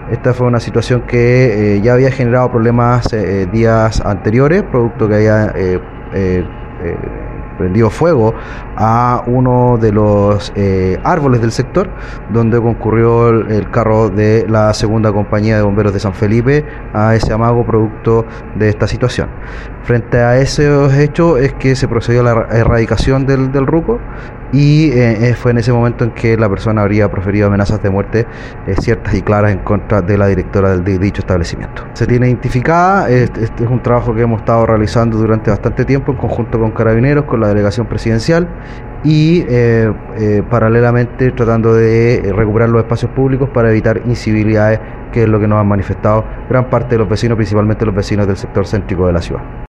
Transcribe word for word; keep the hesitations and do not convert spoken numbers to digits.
Esta fue una situación que eh, ya había generado problemas eh, días anteriores, producto que había eh, eh, eh, prendido fuego a uno de los eh, árboles del sector, donde concurrió el, el carro de la segunda compañía de bomberos de San Felipe a ese amago producto de esta situación. Frente a esos hechos es que se procedió a la erradicación del, del ruco y eh, fue en ese momento en que la persona habría proferido amenazas de muerte eh, ciertas y claras en contra de la directora del de dicho establecimiento. Se tiene identificada, este, este es un trabajo que hemos estado realizando durante bastante tiempo en conjunto con Carabineros, con la delegación presidencial y eh, eh, paralelamente tratando de recuperar los espacios públicos para evitar incivilidades, que es lo que nos han manifestado gran parte de los vecinos, principalmente los vecinos del sector céntrico de la ciudad.